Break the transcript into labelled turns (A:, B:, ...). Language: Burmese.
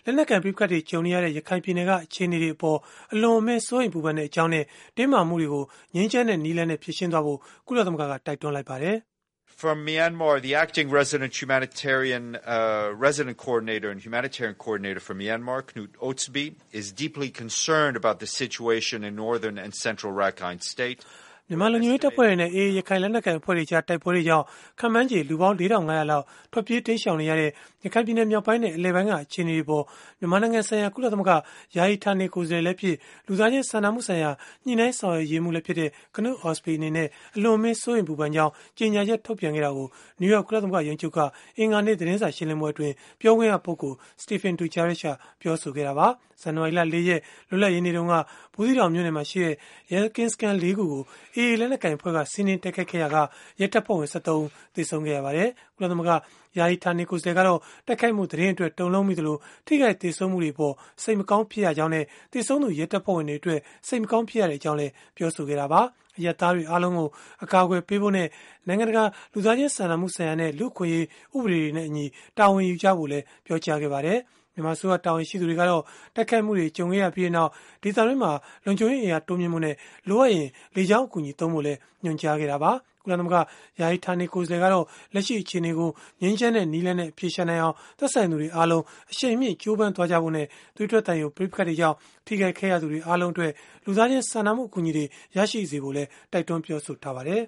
A: လက်နက်ကိုင်ပဋိပက္ခတွေကြုံနေရတဲ့ရခိုင်ပြည်နယ်ကအခြေအနေတွေအပေါ်အလွန်အမင်းစိုးရိမ်ပူပန်တဲ့အကြောင်းနဲ့တင်းမာမှုတွေကိုငြိမ်းချမ်းတဲ့နည်းလမ်းနဲ့ဖြေရှင်းသွားဖို့ကုလသမဂ္ဂကတိုက်တွန်းလိုက်ပါတယ်။
B: From Myanmar, the acting resident coordinator and humanitarian coordinator from Myanmar, Knut Oatsby, is deeply concerned about the situation in northern and central Rakhine State.
A: မြန်မာလူမျိုးရေးတပ်ဖွဲ့တွေနဲ့အေးရခိုင်လက်နက်ကိုင်အဖွဲ့တွေကြားတိုက်ပွဲတွေကြောင့်ခန့်မှန်းခြေလူပေါင်း4500လောက်ထွက်ပြေးတိမ်းရှောင်နေရတဲ့ရခိုင်ပြည်နယ်မြောက်ပိုင်းနဲ့အလယ်ပိုင်းကအခြေအနေတွေပေါ်မြန်မာနိုင်ငံဆိုင်ရာကုလသမဂ္ဂယာယီဌာနေကိုယ်စားလှယ်လည်းဖြစ်လူသားချင်းစာနာမှုဆိုင်ရာညှိနှိုင်းဆောင်ရွက်ရေးမှူးလည်းဖြစ်တဲ့ Knut Ostby အနေနဲ့အလွန်အမင်းစိုးရိမ်ပူပန်ကြောင်းကြေညာချက်ထုတ်ပြန်ခဲ့တာကိုနယူးယောက်ကုလသမဂ္ဂရုံးချုပ်ကအင်္ဂါနေ့သတင်းစာရှင်းလင်းပွဲအတွင်းပြောခွင့်ရပုဂ္ဂိုလ် Stephen Dujarric ကပြောဆိုခဲ့တာပါဇန်နဝါရီလ4ရက်လွတ်လပ်ရေးနေ့တုန်းကဘူးသီးတောင်မြို့နယ်မှာရှိတဲ့ရဲကင်းစခန်း4ခုကိုအေးလက်နက်ကိုင်အဖွဲ့ကစီးနင်းတိုက်ခိုက်ခဲ့ရာကရဲတပ်ဖွဲ့ဝင်73ဦးသေဆုံးခဲ့ရပါတယ်ကုလသမဂ္ဂယာယီဌာနေကိုယ်စားလှယ်ကတော့တိုက်ခိုက်မှုသတင်းအတွက်တုန်လှုပ်မိသလိုထိခိုက်သေဆုံးမှုတွေပေါ်စိတ်မကောင်းဖြစ်ရကြောင်းနဲ့သေဆုံးသူရဲတပ်ဖွဲ့ဝင်တွေအတွက်စိတ်မကောင်းဖြစ်ရတဲ့အကြောင်းလည်းပြောဆိုခဲ့တာပါအရပ်သားတွေအားလုံးကိုအကာအကွယ်ပေးဖို့နဲ့နိုင်ငံတကာလူသားချင်းစာနာမှုဆိုင်ရာနဲ့လူ့အခွင့်အရေးဥပဒေတွေနဲ့အညီတာဝန်ယူကြဖို့လည်းပြောကြားခဲ့ပါတယ်မြန်မာဆိုတာဝန်ရှိသူတွေကတော့တိုက်ခိုက်မှုတွေကြုံခဲ့ရပြီးနောက်ဒေသတွင်းမှာလုံခြုံရေးအင်အားတိုးမြှင့်မှုနဲ့လိုအပ်ရင်လေကြောင်းအကူအညီသုံးဖို့လည်းညွှန်ကြားခဲ့တာပါကုလသမဂ္ဂယာယီဌာနေကိုယ်စားလှယ်ကတော့လက်ရှိအခြေအနေကိုငြိမ်းချမ်းတဲ့နည်းလမ်းနဲ့အဖြေရှာနိုင်အောင်သက်ဆိုင်သူတွေအားလုံးအရှိန်မြင့်ကြိုးပမ်းသွားကြဖို့နဲ့သွေးထွက်တန်ရုံပြိပခတ်တွေကြောင့်ထိခိုက်ခဲ့ရသူတွေအားလုံးအတွက်လူသားချင်းစာနာမှုအကူအညီတွေရရှိစေဖို့လည်းတိုက်တွန်းပြောဆိုထားပါတယ်